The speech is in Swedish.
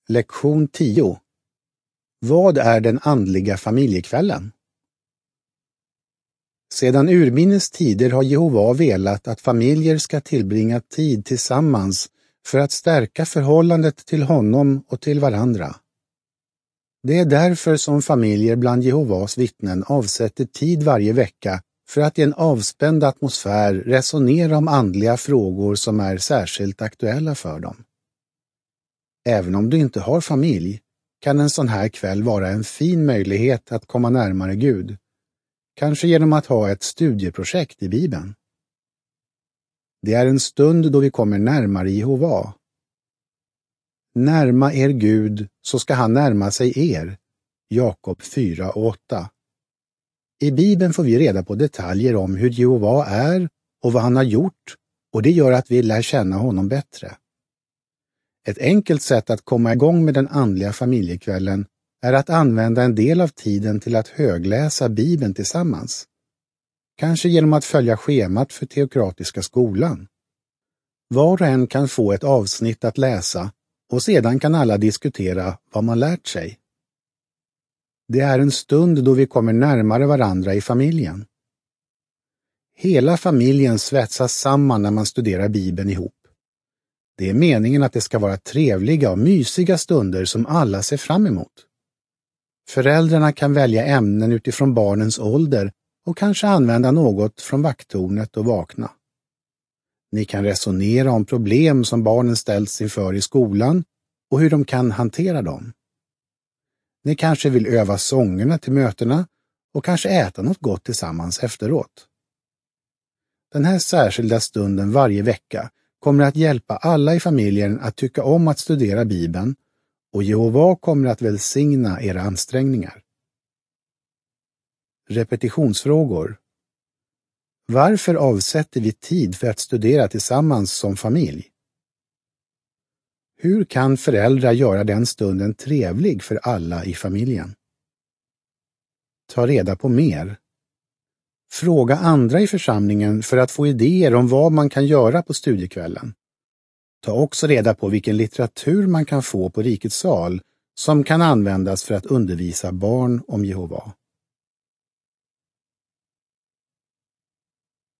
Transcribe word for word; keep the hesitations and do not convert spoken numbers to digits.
Lektion tio. Vad är den andliga familjekvällen? Sedan urminnes tider har Jehova velat att familjer ska tillbringa tid tillsammans för att stärka förhållandet till honom och till varandra. Det är därför som familjer bland Jehovas vittnen avsätter tid varje vecka för att i en avspänd atmosfär resonera om andliga frågor som är särskilt aktuella för dem. Även om du inte har familj kan en sån här kväll vara en fin möjlighet att komma närmare Gud, kanske genom att ha ett studieprojekt i Bibeln. Det är en stund då vi kommer närmare Jehova. Närma er Gud, så ska han närma sig er. Jakob fyra och åtta. I Bibeln får vi reda på detaljer om hur Jehova är och vad han har gjort, och det gör att vi lär känna honom bättre. Ett enkelt sätt att komma igång med den andliga familjekvällen är att använda en del av tiden till att högläsa Bibeln tillsammans. Kanske genom att följa schemat för teokratiska skolan. Var och en kan få ett avsnitt att läsa och sedan kan alla diskutera vad man lärt sig. Det är en stund då vi kommer närmare varandra i familjen. Hela familjen svetsas samman när man studerar Bibeln ihop. Det är meningen att det ska vara trevliga och mysiga stunder som alla ser fram emot. Föräldrarna kan välja ämnen utifrån barnens ålder och kanske använda något från vakttornet och vakna. Ni kan resonera om problem som barnen ställts inför i skolan och hur de kan hantera dem. Ni kanske vill öva sångerna till mötena och kanske äta något gott tillsammans efteråt. Den här särskilda stunden varje vecka kommer att hjälpa alla i familjen att tycka om att studera Bibeln, och Jehova kommer att välsigna era ansträngningar. Repetitionsfrågor. Varför avsätter vi tid för att studera tillsammans som familj? Hur kan föräldrar göra den stunden trevlig för alla i familjen? Ta reda på mer. Fråga andra i församlingen för att få idéer om vad man kan göra på studiekvällen. Ta också reda på vilken litteratur man kan få på Rikets sal som kan användas för att undervisa barn om Jehova.